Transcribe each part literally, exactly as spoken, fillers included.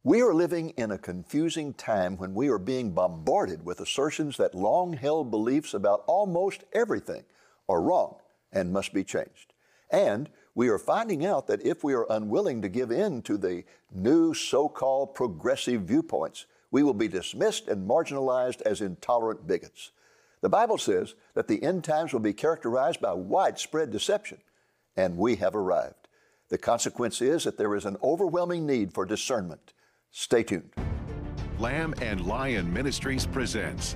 We are living in a confusing time when we are being bombarded with assertions that long-held beliefs about almost everything are wrong and must be changed. And we are finding out that if we are unwilling to give in to the new so-called progressive viewpoints, we will be dismissed and marginalized as intolerant bigots. The Bible says that the end times will be characterized by widespread deception, and we have arrived. The consequence is that there is an overwhelming need for discernment. Stay tuned. Lamb and Lion Ministries presents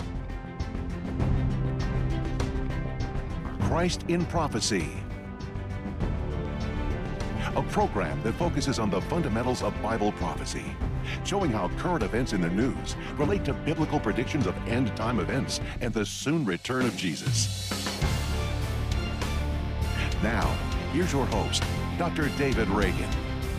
Christ in Prophecy, a program that focuses on the fundamentals of Bible prophecy, showing how current events in the news relate to biblical predictions of end-time events and the soon return of Jesus. Now, here's your host, Doctor David Reagan.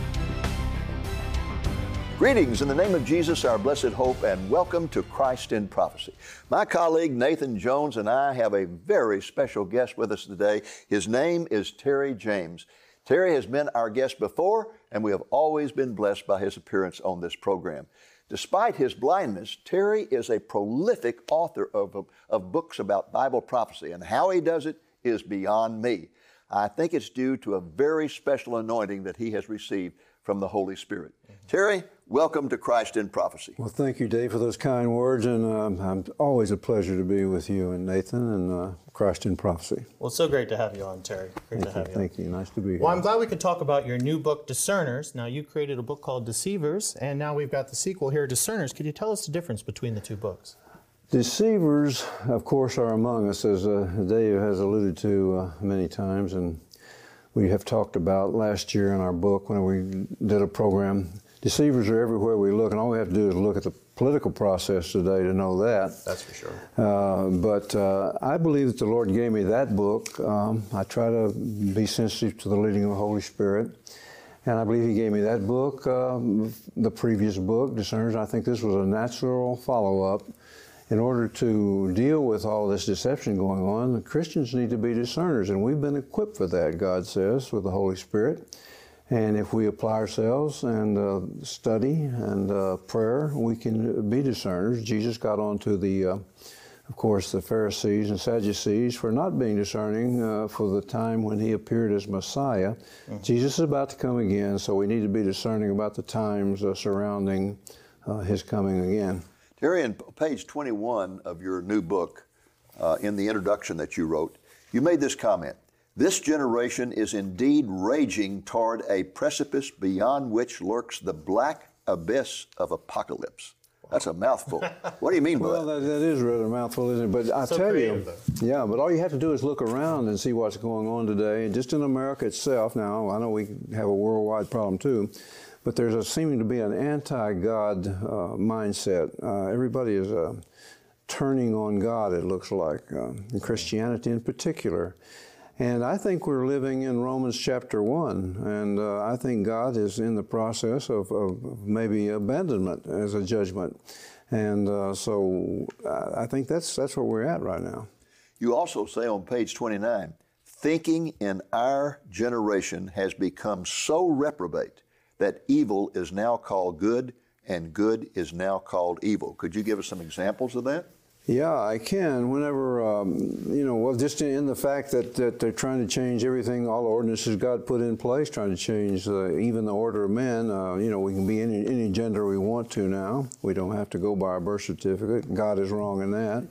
Greetings in the name of Jesus, our blessed hope, and welcome to Christ in Prophecy. My colleague Nathan Jones and I have a very special guest with us today. His name is Terry James. Terry has been our guest before, and we have always been blessed by his appearance on this program. Despite his blindness, Terry is a prolific author of, of books about Bible prophecy, and how he does it is beyond me. I think it's due to a very special anointing that he has received from the Holy Spirit. Mm-hmm. Terry, welcome to Christ in Prophecy. Well, thank you, Dave, for those kind words, and um, I'm always a pleasure to be with you and Nathan and uh, Christ in Prophecy. Well, it's so great to have you on, Terry. Great thank to have you, you. Thank you. Nice to be here. Well, I'm glad we could talk about your new book, Discerners. Now, you created a book called Deceivers, and now we've got the sequel here, Discerners. Could you tell us the difference between the two books? Deceivers, of course, are among us, as uh, Dave has alluded to uh, many times, and we have talked about last year in our book when we did a program. Deceivers are everywhere we look, and all we have to do is look at the political process today to know that. That's for sure. Uh, but uh, I believe that the Lord gave me that book. Um, I try to be sensitive to the leading of the Holy Spirit, and I believe He gave me that book, um, the previous book, Discerners. I think this was a natural follow-up. In order to deal with all this deception going on, the Christians need to be discerners, and we've been equipped for that, God says, with the Holy Spirit. And if we apply ourselves and uh, study and uh, prayer, we can be discerners. Jesus got on to the, uh, of course, the Pharisees and Sadducees for not being discerning uh, for the time when He appeared as Messiah. Mm-hmm. Jesus is about to come again, so we need to be discerning about the times uh, surrounding uh, His coming again. Terry, in page twenty-one of your new book, uh, in the introduction that you wrote, you made this comment: "This generation is indeed raging toward a precipice beyond which lurks the black abyss of apocalypse." That's a mouthful. What do you mean by well, that? Well, that, that is rather a mouthful, isn't it? But I so tell creative, you, though. yeah, but all you have to do is look around and see what's going on today. And just in America itself, now, I know we have a worldwide problem too, but there's a, seeming to be an anti-God uh, mindset. Uh, everybody is uh, turning on God, it looks like, uh, in Christianity in particular. And I think we're living in Romans chapter one, and uh, I think God is in the process of, of maybe abandonment as a judgment. And uh, so I think that's, that's where we're at right now. You also say on page twenty-nine, "Thinking in our generation has become so reprobate that evil is now called good and good is now called evil." Could you give us some examples of that? Yeah, I can. Whenever, um, you know, well, just in the fact that, that they're trying to change everything, all the ordinances God put in place, trying to change uh, even the order of men. Uh, you know, we can be any, any gender we want to now. We don't have to go by our birth certificate. God is wrong in that.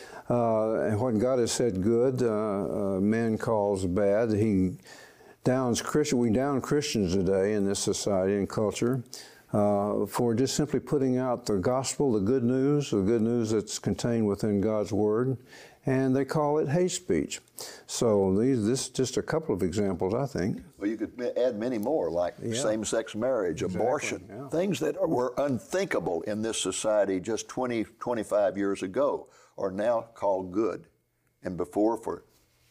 Uh, and what God has said good, uh, uh, man calls bad. He downs Christian. We down Christians today in this society and culture. Uh, for just simply putting out the gospel, the good news, the good news that's contained within God's Word, and they call it hate speech. So these, this is just a couple of examples, I think. Well, you could add many more, like yeah. same-sex marriage, exactly. abortion, yeah. things that were unthinkable in this society just twenty, twenty-five years ago are now called good, and before for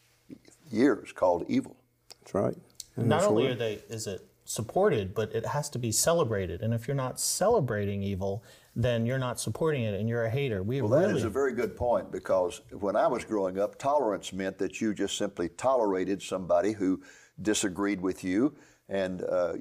years called evil. That's right. And Not only are they, is it supported, but it has to be celebrated. And if you're not celebrating evil, then you're not supporting it and you're a hater. We well, really... that is a very good point, because when I was growing up, tolerance meant that you just simply tolerated somebody who disagreed with you. And uh,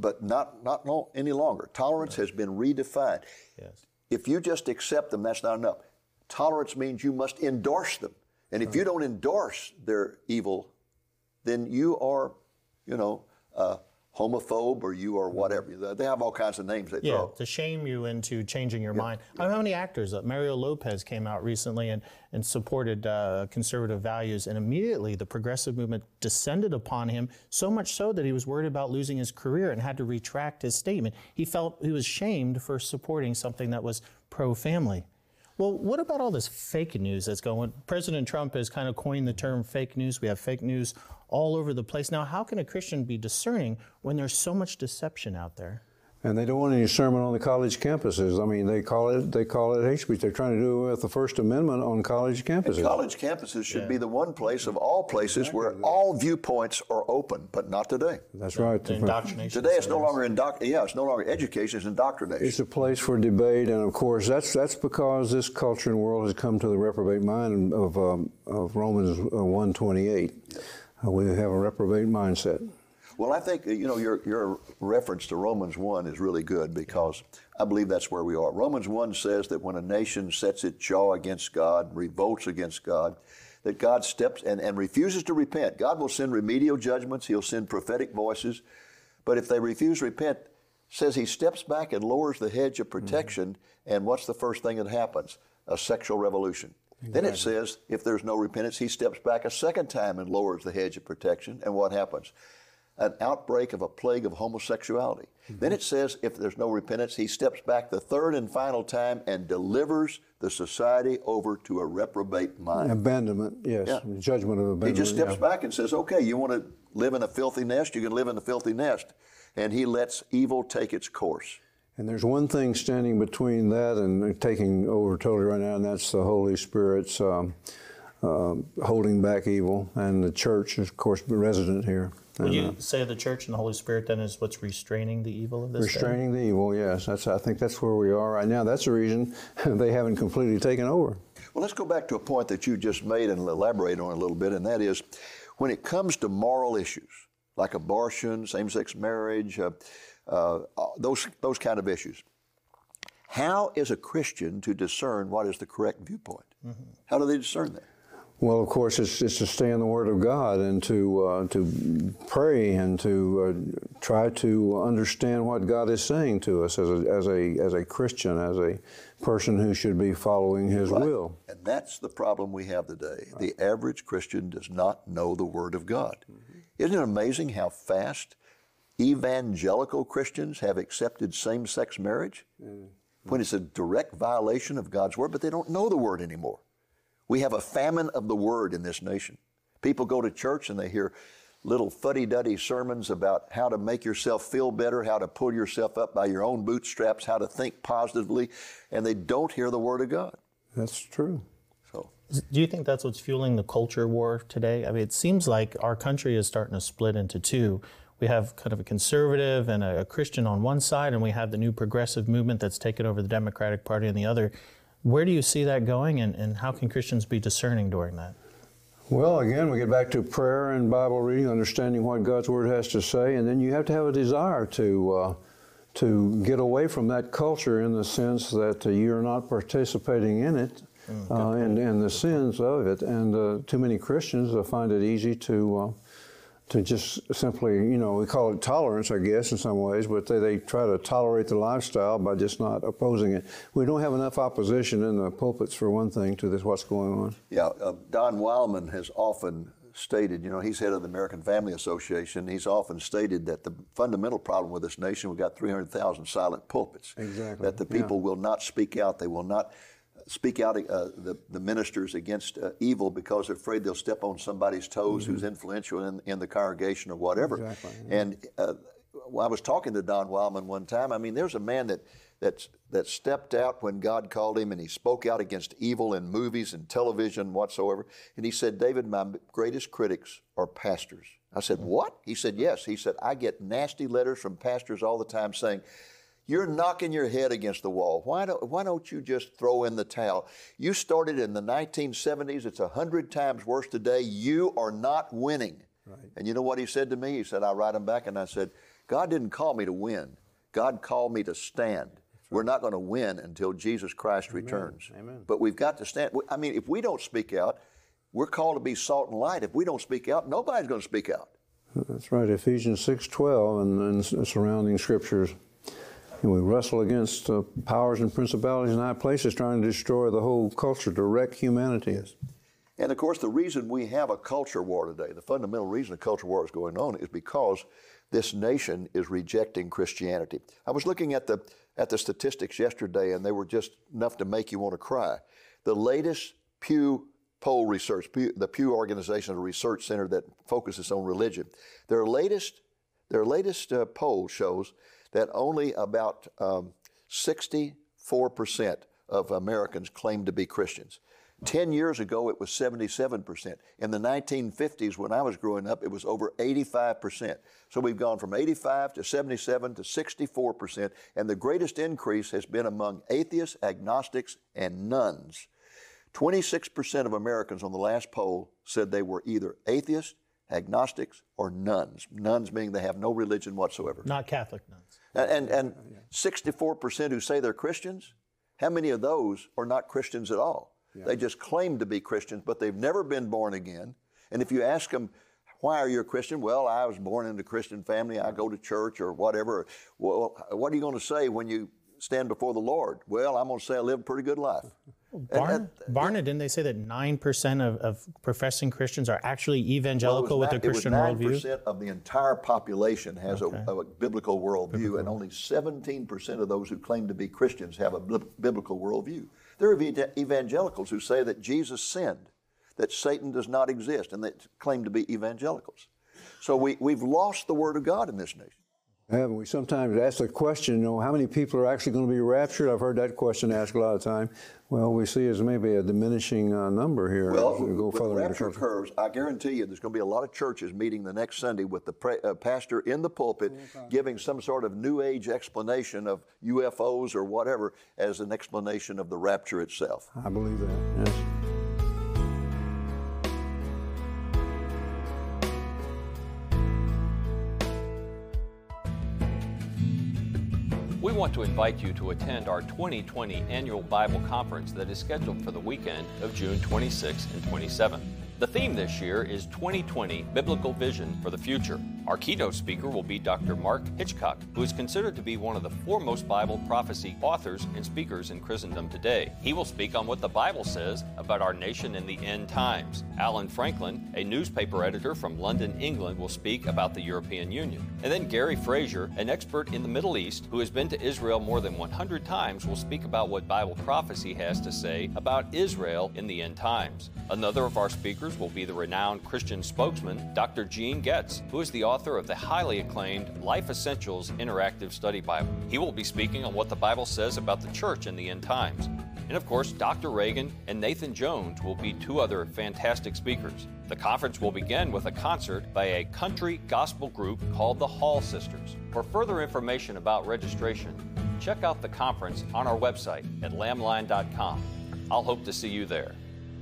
but not, not long, any longer. Tolerance has been redefined. Yes. If you just accept them, that's not enough. Tolerance means you must endorse them. And if right. you don't endorse their evil, then you are, you know, uh, homophobe, or you are whatever. They have all kinds of names they yeah, throw. to shame you into changing your yeah. mind. I mean, how many actors? Uh, Mario Lopez came out recently and, and supported uh, conservative values, and immediately the progressive movement descended upon him, so much so that he was worried about losing his career and had to retract his statement. He felt he was shamed for supporting something that was pro-family. Well, what about all this fake news that's going? President Trump has kind of coined the term fake news. We have fake news all over the place. Now, how can a Christian be discerning when there's so much deception out there? And they don't want any sermon on the college campuses. I mean, they call it they call it hate speech. They're trying to do it with the First Amendment on college campuses. And college campuses should yeah. be the one place of all places exactly. where all viewpoints are open, but not today. That's the, right. The indoctrination. Today, it's no longer indoc- Yeah, it's no longer education; it's indoctrination. It's a place for debate, and of course, that's that's because this culture and world has come to the reprobate mind of um, of Romans one twenty-eight. Uh, we have a reprobate mindset. Well, I think, you know, your, your reference to Romans one is really good, because I believe that's where we are. Romans one says that when a nation sets its jaw against God, revolts against God, that God steps and, and refuses to repent. God will send remedial judgments. He'll send prophetic voices. But if they refuse to repent, says he steps back and lowers the hedge of protection. Mm-hmm. And what's the first thing that happens? A sexual revolution. Exactly. Then it says if there's no repentance, he steps back a second time and lowers the hedge of protection. And what happens? An outbreak of a plague of homosexuality. Mm-hmm. Then it says if there's no repentance, he steps back the third and final time and delivers the society over to a reprobate mind. Abandonment, yes. Yeah. Judgment of abandonment. He just steps yeah. back and says, okay, you want to live in a filthy nest, you can live in a filthy nest. And he lets evil take its course. And there's one thing standing between that and taking over totally right now, and that's the Holy Spirit's um, uh, holding back evil. And the church is, of course, resident here. Would you say the church and the Holy Spirit then is what's restraining the evil of this Restraining day? the evil, yes. That's, I think that's where we are right now. That's the reason they haven't completely taken over. Well, let's go back to a point that you just made and elaborate on a little bit, and that is when it comes to moral issues like abortion, same-sex marriage, uh, uh, those, those kind of issues, how is a Christian to discern what is the correct viewpoint? Mm-hmm. How do they discern that? Well, of course, it's, it's to stay in the Word of God and to uh, to pray and to uh, try to understand what God is saying to us as a as a as a Christian, as a person who should be following His right. will. And that's the problem we have today. Right. The average Christian does not know the Word of God. Mm-hmm. Isn't it amazing how fast evangelical Christians have accepted same-sex marriage mm-hmm. when it's a direct violation of God's Word, but they don't know the Word anymore? We have a famine of the Word in this nation. People go to church and they hear little fuddy-duddy sermons about how to make yourself feel better, how to pull yourself up by your own bootstraps, how to think positively, and they don't hear the Word of God. That's true. So, do you think that's what's fueling the culture war today? I mean, it seems like our country is starting to split into two. We have kind of a conservative and a Christian on one side, and we have the new progressive movement that's taken over the Democratic Party on the other. Where do you see that going, and, and how can Christians be discerning during that? Well, again, we get back to prayer and Bible reading, understanding what God's Word has to say, and then you have to have a desire to uh, to get away from that culture in the sense that uh, you're not participating in it mm, uh, and, and the sins of it. And uh, too many Christians uh, find it easy to uh, to just simply, you know, we call it tolerance, I guess, in some ways, but they, they try to tolerate the lifestyle by just not opposing it. We don't have enough opposition in the pulpits, for one thing, to this what's going on. Yeah, uh, Don Wildman has often stated, you know, he's head of the American Family Association, he's often stated that the fundamental problem with this nation, we've got three hundred thousand silent pulpits. Exactly. That the people yeah. will not speak out, they will not speak out, uh, the, the ministers, against uh, evil because they're afraid they'll step on somebody's toes mm-hmm. who's influential in, in the congregation or whatever. Exactly. Yeah. And uh, I was talking to Don Wildman one time. I mean, there's a man that that's, that stepped out when God called him, and he spoke out against evil in movies and television whatsoever. And he said, David, my greatest critics are pastors. I said, what? He said, yes. He said, I get nasty letters from pastors all the time saying, you're knocking your head against the wall. Why don't, why don't you just throw in the towel? You started in the nineteen seventies. It's a hundred times worse today. You are not winning. Right. And you know what he said to me? He said, I write him back and I said, God didn't call me to win. God called me to stand. Right. We're not going to win until Jesus Christ Amen. returns. Amen. But we've got to stand. I mean, if we don't speak out, we're called to be salt and light. If we don't speak out, nobody's going to speak out. That's right, Ephesians six twelve and, and surrounding scriptures. And we wrestle against uh, powers and principalities in high places trying to destroy the whole culture, to wreck humanity. Yes. And of course, the reason we have a culture war today, the fundamental reason a culture war is going on, is because this nation is rejecting Christianity. I was looking at the at the statistics yesterday, and they were just enough to make you want to cry. The latest Pew poll research, Pew, the Pew Organization, a research center that focuses on religion, their latest their latest uh, poll shows that only about um, sixty-four percent of Americans claim to be Christians. Ten years ago, it was seventy-seven percent. In the nineteen fifties, when I was growing up, it was over eighty-five percent. So we've gone from eighty-five to seventy-seven to sixty-four percent, and the greatest increase has been among atheists, agnostics, and nuns. twenty-six percent of Americans on the last poll said they were either atheists, agnostics, or nuns. Nuns meaning they have no religion whatsoever. Not Catholic nuns. And, and, and sixty-four percent who say they're Christians, how many of those are not Christians at all? Yeah. They just claim to be Christians, but they've never been born again. And if you ask them, why are you a Christian? Well, I was born in a Christian family. I go to church or whatever. Well, what are you going to say when you stand before the Lord? Well, I'm going to say I lived a pretty good life. Barna, and, and, Barna, didn't they say that nine percent of, of professing Christians are actually evangelical well, with a Christian worldview? nine percent of the entire population has okay. a, a biblical worldview, biblical. and only seventeen percent of those who claim to be Christians have a biblical worldview. There are evangelicals who say that Jesus sinned, that Satan does not exist, and that claim to be evangelicals. So we, we've lost the Word of God in this nation. Haven't we? Sometimes ask the question, you know, how many people are actually going to be raptured? I've heard that question asked a lot of time. Well, we see as maybe a diminishing uh, number here. Well, as we go with further rapture curves, I guarantee you there's going to be a lot of churches meeting the next Sunday with the pre- uh, pastor in the pulpit giving some sort of New Age explanation of U F Os or whatever as an explanation of the rapture itself. I believe that, yes. We want to invite you to attend our twenty twenty Annual Bible Conference that is scheduled for the weekend of June twenty-sixth and twenty-seventh. The theme this year is twenty twenty Biblical Vision for the Future. Our keynote speaker will be Doctor Mark Hitchcock, who is considered to be one of the foremost Bible prophecy authors and speakers in Christendom today. He will speak on what the Bible says about our nation in the end times. Alan Franklin, a newspaper editor from London, England, will speak about the European Union. And then Gary Frazier, an expert in the Middle East who has been to Israel more than one hundred times, will speak about what Bible prophecy has to say about Israel in the end times. Another of our speakers will be the renowned Christian spokesman, Doctor Gene Getz, who is the author of the highly acclaimed Life Essentials Interactive Study Bible. He will be speaking on what the Bible says about the church in the end times. And of course, Doctor Reagan and Nathan Jones will be two other fantastic speakers. The conference will begin with a concert by a country gospel group called the Hall Sisters. For further information about registration, check out the conference on our website at lamline dot com. I'll hope to see you there.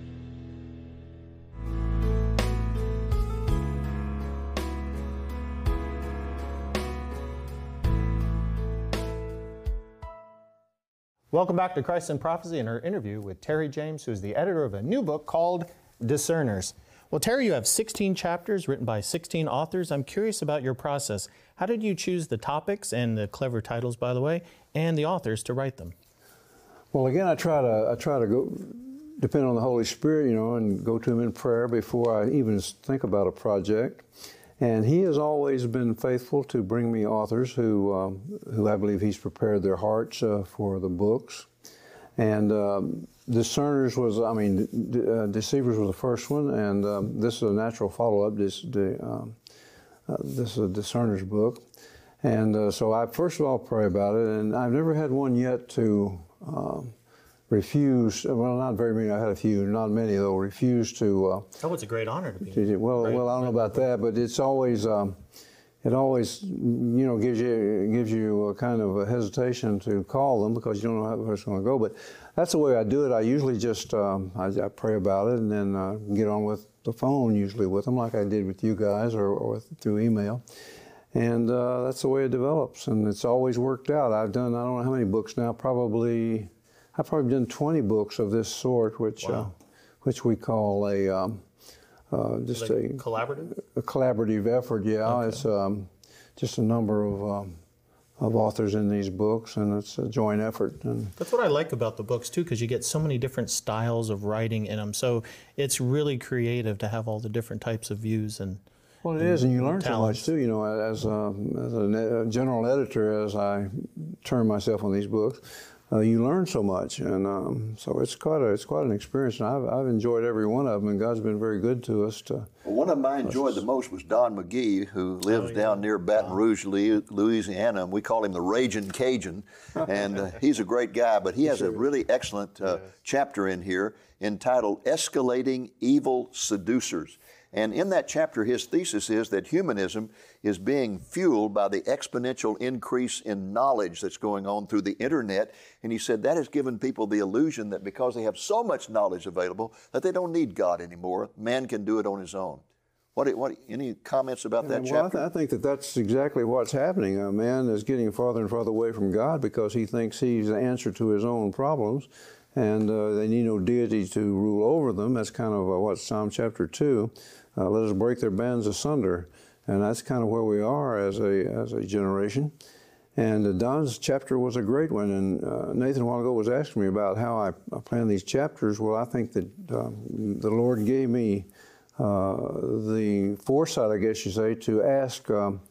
Welcome back to Christ in Prophecy and our interview with Terry James, who is the editor of a new book called Discerners. Well, Terry, you have sixteen chapters written by sixteen authors. I'm curious about your process. How did you choose the topics, and the clever titles, by the way, and the authors to write them? Well, again, I try to I try to go depend on the Holy Spirit, you know, and go to Him in prayer before I even think about a project. And He has always been faithful to bring me authors who, um, who I believe He's prepared their hearts uh, for the books. And um, Discerners was, I mean, De- uh, Deceivers was the first one, and um, this is a natural follow-up. This, the, um, uh, this is a Discerners book. And uh, so I first of all pray about it, and I've never had one yet to um, refuse, well, not very many, I had a few, not many though, refuse to... Uh, oh, it's a great honor to be. To, well, great, well, I don't know about that, but it's always, um, it always, you know, gives you gives you a kind of a hesitation to call them because you don't know how it's going to go. But that's the way I do it. I usually just, um, I, I pray about it and then uh, get on with the phone usually with them like I did with you guys or, or through email. And uh, that's the way it develops, and it's always worked out. I've done, I don't know how many books now, probably, I've probably done twenty books of this sort, which Wow. uh, which we call a, um, uh, just Like a, collaborative? a collaborative effort, yeah. Okay. It's um, just a number of, um, of authors in these books, and it's a joint effort. And That's what I like about the books too, because you get so many different styles of writing in them. So it's really creative to have all the different types of views and. Well, it is, and you learn so talents. much too. You know, as a, as a ne- a general editor, as I term myself on these books, uh, you learn so much, and um, so it's quite a it's quite an experience. And I've I've enjoyed every one of them, and God's been very good to us. To Well, one of them I enjoyed the most was Don McGee, who lives down near Baton Rouge, Lu- Louisiana, and we call him the Raging Cajun. And uh, he's a great guy, but he has a really excellent uh, chapter in here entitled Escalating Evil Seducers. And in that chapter, his thesis is that humanism is being fueled by the exponential increase in knowledge that's going on through the internet. And he said that has given people the illusion that because they have so much knowledge available, that they don't need God anymore. Man can do it on his own. What, what any comments about that well, I, chapter? th- I think that that's exactly what's happening. A man is getting farther and farther away from God because he thinks he's the answer to his own problems, and uh, they need no deity to rule over them. That's kind of uh, what Psalm chapter two. Uh, let us break their bands asunder, and that's kind of where we are as a as a generation. And uh, Don's chapter was a great one. And uh, Nathan a while ago was asking me about how I, I plan these chapters. Well, I think that um, the Lord gave me uh, the foresight, I guess you say, to ask um,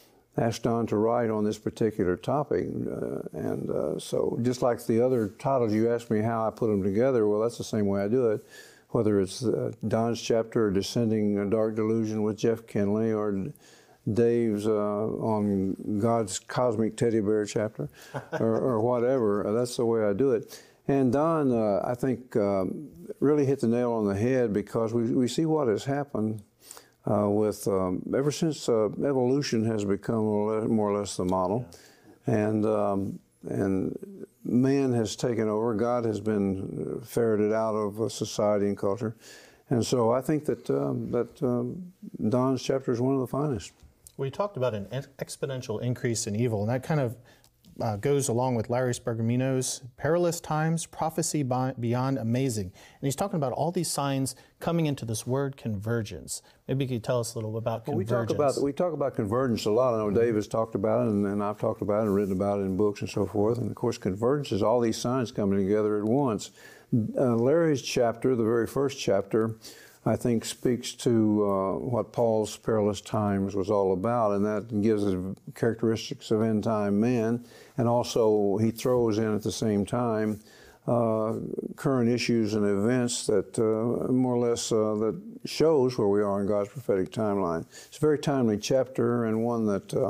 ask Don to write on this particular topic. Uh, and uh, so, just like the other titles, you asked me how I put them together. Well, that's the same way I do it. Whether it's uh, Don's chapter or Descending a Dark Delusion with Jeff Kinley, or Dave's uh, on God's Cosmic Teddy Bear chapter, or, or whatever, uh, that's the way I do it. And Don, uh, I think, um, really hit the nail on the head, because we, we see what has happened uh, with, um, ever since uh, evolution has become more or less the model, and um, and man has taken over. God has been ferreted out of society and culture. And so I think that um, that um, Don's chapter is one of the finest. We talked about an ex- exponential increase in evil, and that kind of uh, goes along with Larry Spargamino's Perilous Times, Prophecy by, Beyond Amazing. And he's talking about all these signs coming into this word convergence. Maybe you could tell us a little about Well, we convergence. talk about we talk about convergence a lot. I know Dave has talked about it, and, and I've talked about it and written about it in books and so forth. And of course, convergence is all these signs coming together at once. Uh, Larry's chapter, the very first chapter, I think speaks to uh, what Paul's Perilous Times was all about, and that gives us characteristics of end-time man, and also he throws in at the same time uh, current issues and events that uh, more or less uh, that shows where we are in God's prophetic timeline. It's a very timely chapter, and one that uh,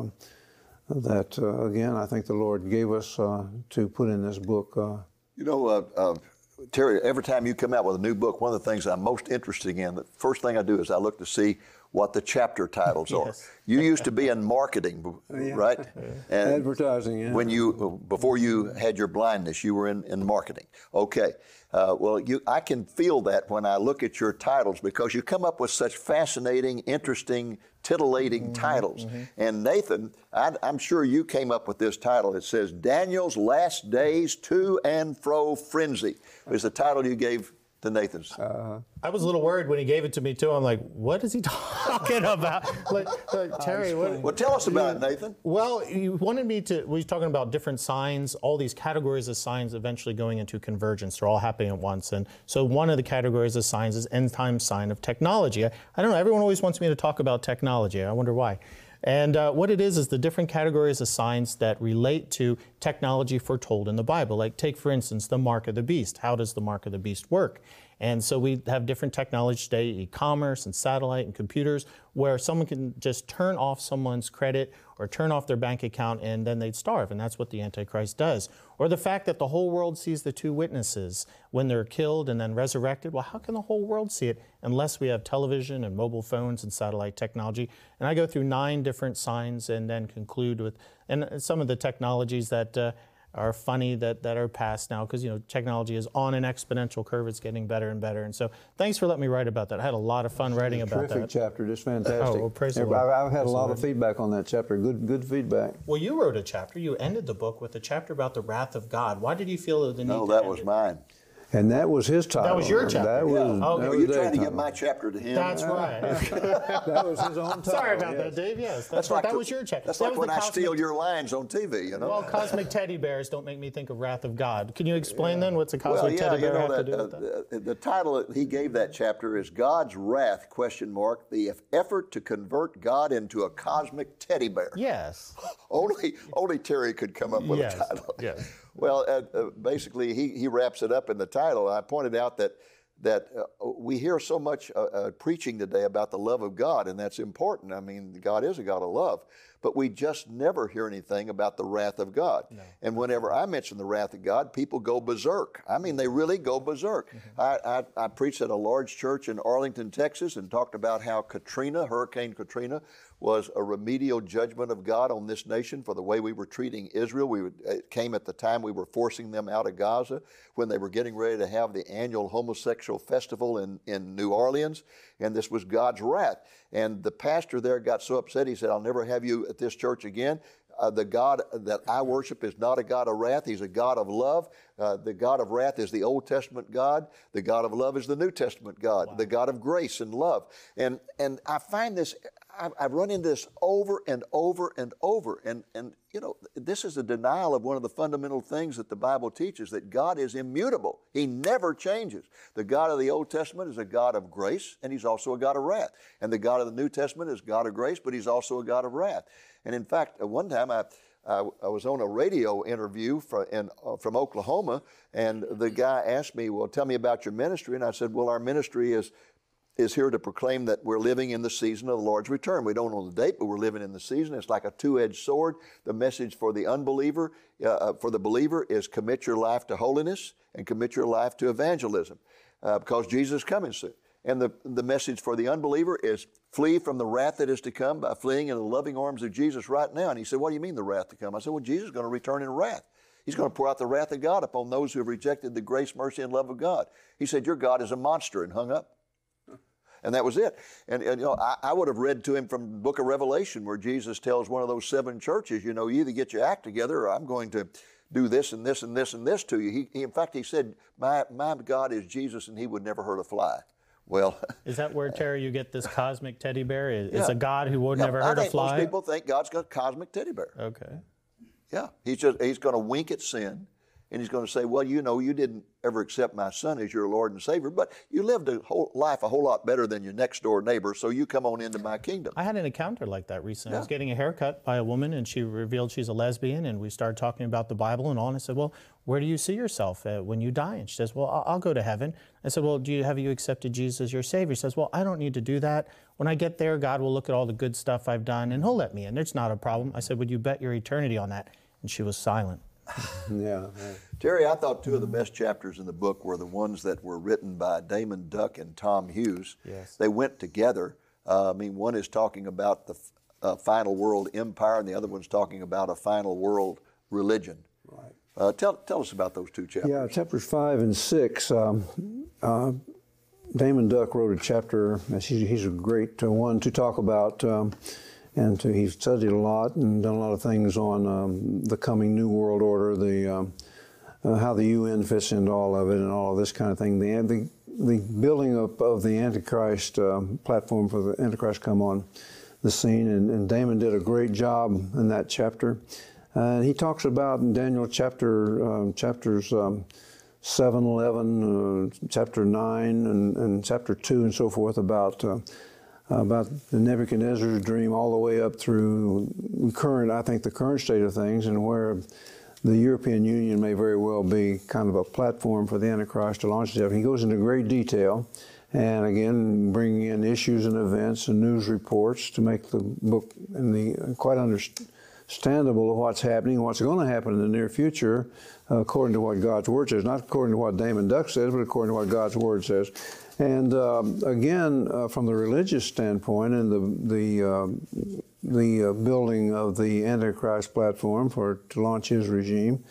that uh, again I think the Lord gave us uh, to put in this book. Uh, You know, uh, uh, Terry, every time you come out with a new book, one of the things I'm most interested in, the first thing I do is I look to see what the chapter titles Yes. are. You used to be in marketing, right? And Advertising, yeah. When you, before you had your blindness, you were in, in marketing. Okay. Uh, well, you, I can feel that when I look at your titles, because you come up with such fascinating, interesting, titillating mm-hmm, titles. Mm-hmm. And Nathan, I, I'm sure you came up with this title. It says, Daniel's Last Days To and Fro Frenzy is the title you gave to Nathan's. Uh, I was a little worried when he gave it to me too. I'm like, what is he talking about? like, like, Terry, what? Well, tell us about it, Nathan. Well, you wanted me to, we were talking about different signs, all these categories of signs eventually going into convergence. They're all happening at once. And so one of the categories of signs is end time sign of technology. I, I don't know, everyone always wants me to talk about technology. I wonder why. And uh, what it is is the different categories of signs that relate to technology foretold in the Bible. Like take, for instance, the mark of the beast. How does the mark of the beast work? And so we have different technology today, e-commerce and satellite and computers, where someone can just turn off someone's credit or turn off their bank account and then they'd starve. And that's what the Antichrist does. Or the fact that the whole world sees the two witnesses when they're killed and then resurrected. Well, how can the whole world see it unless we have television and mobile phones and satellite technology? And I go through nine different signs and then conclude with and some of the technologies that uh, are funny that, that are past now, because, you know, technology is on an exponential curve. It's getting better and better. And so thanks for letting me write about that. I had a lot of fun writing about Terrific that. chapter, just fantastic. Oh, well, praise the I've, Lord. I've had Praise a lot the of Lord. feedback on that chapter, good good feedback. Well, you wrote a chapter. You ended the book with a chapter about the wrath of God. Why did you feel the need No, to that end was it? mine. And that was his title. That was your chapter. That was, Yeah. Oh, that okay. Were was you their trying to give title. my chapter to him? That's right. That was his own title. Sorry about yes. that, Dave. Yes, that's, That's right. like That the- was your chapter. That's That like was when the I cosmic- steal your lines on T V, you know? Well, cosmic teddy bears don't make me think of wrath of God. Can you explain then what's a cosmic Well, yeah, teddy you bear know have that, to do with that? uh, the, the title that he gave that chapter is God's Wrath, question mark, the effort to convert God into a cosmic teddy bear. Yes. Only only Terry could come up with Yes, a title. yes. Well, uh, uh, basically, he, he wraps it up in the title. I pointed out that that uh, we hear so much uh, uh, preaching today about the love of God, and that's important. I mean, God is a God of love, but we just never hear anything about the wrath of God. No. And whenever I mention the wrath of God, people go berserk. I mean, they really go berserk. Mm-hmm. I, I, I preached at a large church in Arlington, Texas, and talked about how Katrina, Hurricane Katrina, was a remedial judgment of God on this nation for the way we were treating Israel. We would, it came at the time we were forcing them out of Gaza, when they were getting ready to have the annual homosexual festival in, in New Orleans, and this was God's wrath. And the pastor there got so upset, he said, I'll never have you at this church again. Uh, the God that I worship is not a God of wrath. He's a God of love. Uh, the God of wrath is the Old Testament God. The God of love is the New Testament God, wow. The God of grace and love. And and I find this, I've, I've run into this over and over and over. And, and, you know, this is a denial of one of the fundamental things that the Bible teaches, that God is immutable. He never changes. The God of the Old Testament is a God of grace, and He's also a God of wrath. And the God of the New Testament is God of grace, but He's also a God of wrath. And in fact, one time I, I, I was on a radio interview from, in, uh, from Oklahoma, and the guy asked me, well, tell me about your ministry. And I said, well, our ministry is is here to proclaim that we're living in the season of the Lord's return. We don't know the date, but we're living in the season. It's like a two-edged sword. The message for the unbeliever, uh, for the believer, is commit your life to holiness and commit your life to evangelism, uh, because Jesus is coming soon. And the, the message for the unbeliever is flee from the wrath that is to come by fleeing in the loving arms of Jesus right now. And he said, what do you mean the wrath to come? I said, well, Jesus is going to return in wrath. He's going to pour out the wrath of God upon those who have rejected the grace, mercy, and love of God. He said, your God is a monster, and hung up. And that was it. And, and you know, I, I would have read to him from the book of Revelation, where Jesus tells one of those seven churches, you know, you either get your act together, or I'm going to do this and this and this and this to you. He, he in fact, he said, my, my God is Jesus, and He would never hurt a fly. Well, is that where, Terry, you get this cosmic teddy bear? It's yeah. a God who would yeah, never I hurt a think fly? most people think God's got a cosmic teddy bear. Okay. Yeah, he's just he's going to wink at sin, and He's going to say, well, you know, you didn't ever accept my Son as your Lord and Savior, but you lived a whole life a whole lot better than your next door neighbor, so you come on into my kingdom. I had an encounter like that recently. Yeah. I was getting a haircut by a woman, and she revealed she's a lesbian, and we started talking about the Bible and all, and I said, well, where do you see yourself uh, when you die? And she says, well, I'll, I'll go to heaven. I said, well, do you have you accepted Jesus as your Savior? She says, well, I don't need to do that. When I get there, God will look at all the good stuff I've done, and He'll let me in. It's not a problem. I said, would you bet your eternity on that? And she was silent. Yeah, yeah. Terry, I thought two of the best chapters in the book were the ones that were written by Damon Duck and Tom Hughes. Yes. They went together. Uh, I mean, one is talking about the uh, final world empire, and the other one's talking about a final world religion. Right. Uh, tell, tell us about those two chapters. Yeah, chapters five and six. Um, uh, Damon Duck wrote a chapter. He's, he's a great uh, one to talk about. Um, And to, he's studied a lot and done a lot of things on um, the coming New World Order, the um, uh, how the U N fits into all of it, and all of this kind of thing. The the, the building up of the Antichrist um, platform for the Antichrist come on the scene, and, and Damon did a great job in that chapter. And he talks about in Daniel chapter um, chapters um, seven, eleven, uh, chapter nine, and, and chapter two, and so forth about. Uh, about the Nebuchadnezzar's dream all the way up through current, I think, the current state of things, and where the European Union may very well be kind of a platform for the Antichrist to launch itself. He goes into great detail, and again, bringing in issues and events and news reports to make the book and the quite understandable of what's happening, what's going to happen in the near future, uh, according to what God's Word says. Not according to what Damon Duck says, but according to what God's Word says. And um, again, uh, from the religious standpoint and the the uh, the uh, building of the Antichrist platform for to launch his regime,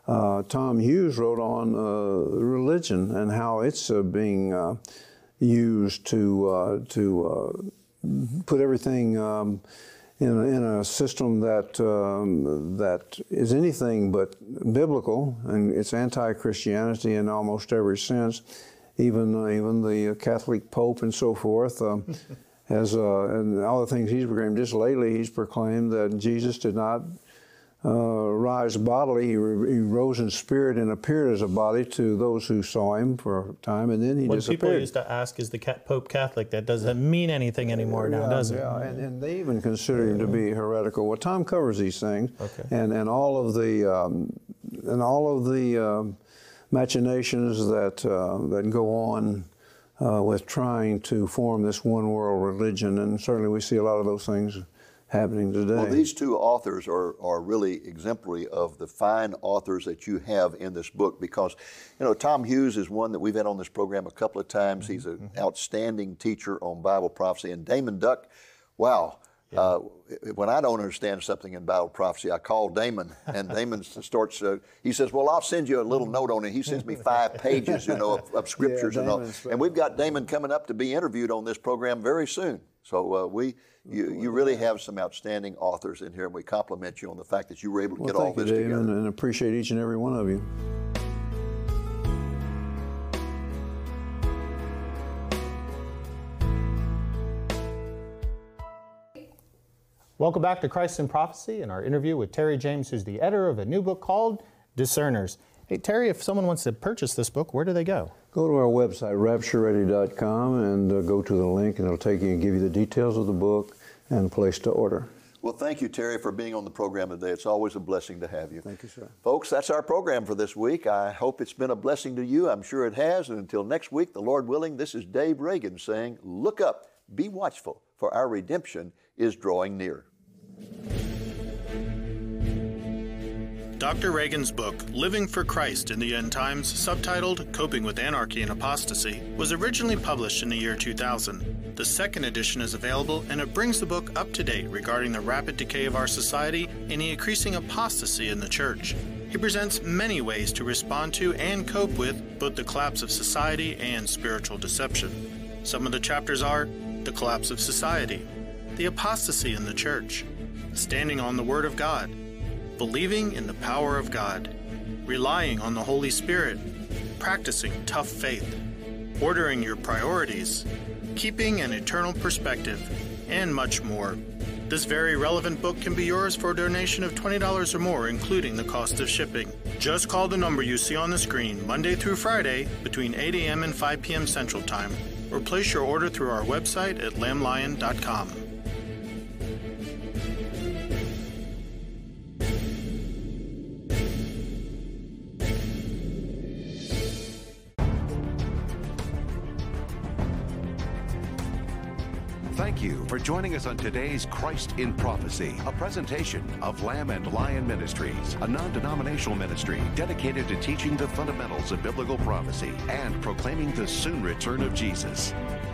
uh, Tom Hughes wrote on uh, religion and how it's uh, being uh, used to uh, to uh, put everything um, in, a, in a system that um, that is anything but biblical, and it's anti-Christianity in almost every sense. Even uh, even the Catholic Pope and so forth. Uh, As, uh, and all the things he's proclaimed, just lately he's proclaimed that Jesus did not uh, rise bodily. He, re- he rose in spirit and appeared as a body to those who saw him for a time, and then he when disappeared. People used to ask, is the Pope Catholic? That doesn't mean anything anymore now, yeah, does it? Yeah, and, and they even consider him to be heretical. Well, Tom covers these things, okay. and, and all of the, um, and all of the um, machinations that, uh, that go on Uh, with trying to form this one world religion, and certainly we see a lot of those things happening today. Well, these two authors are, are really exemplary of the fine authors that you have in this book, because, you know, Tom Hughes is one that we've had on this program a couple of times. He's an mm-hmm. outstanding teacher on Bible prophecy. And Damon Duck, wow. Yeah. Uh, when I don't understand something in Bible prophecy, I call Damon, and Damon starts, uh, he says, well, I'll send you a little note on it. He sends me five pages, you know, of, of scriptures yeah, and all. And we've got Damon coming up to be interviewed on this program very soon. So uh, we, you, you really have some outstanding authors in here, and we compliment you on the fact that you were able to well, get all this you, together. And, and appreciate each and every one of you. Welcome back to Christ in Prophecy and our interview with Terry James, who's the editor of a new book called Discerners. Hey, Terry, if someone wants to purchase this book, where do they go? Go to our website, rapture ready dot com, and uh, go to the link, and it'll take you and give you the details of the book and the place to order. Well, thank you, Terry, for being on the program today. It's always a blessing to have you. Thank you, sir. Folks, that's our program for this week. I hope it's been a blessing to you. I'm sure it has. And until next week, the Lord willing, this is Dave Reagan saying, look up, be watchful, for our redemption is drawing near. Doctor Reagan's book, Living for Christ in the End Times, subtitled Coping with Anarchy and Apostasy, was originally published in the year two thousand. The second edition is available, and it brings the book up to date regarding the rapid decay of our society and the increasing apostasy in the church. He presents many ways to respond to and cope with both the collapse of society and spiritual deception. Some of the chapters are the collapse of society, the apostasy in the church, standing on the Word of God, believing in the power of God, relying on the Holy Spirit, practicing tough faith, ordering your priorities, keeping an eternal perspective, and much more. This very relevant book can be yours for a donation of twenty dollars or more, including the cost of shipping. Just call the number you see on the screen Monday through Friday between eight a.m. and five p.m. Central Time, or place your order through our website at lamb lion dot com. Thank you for joining us on today's Christ in Prophecy, a presentation of Lamb and Lion Ministries, a non-denominational ministry dedicated to teaching the fundamentals of biblical prophecy and proclaiming the soon return of Jesus.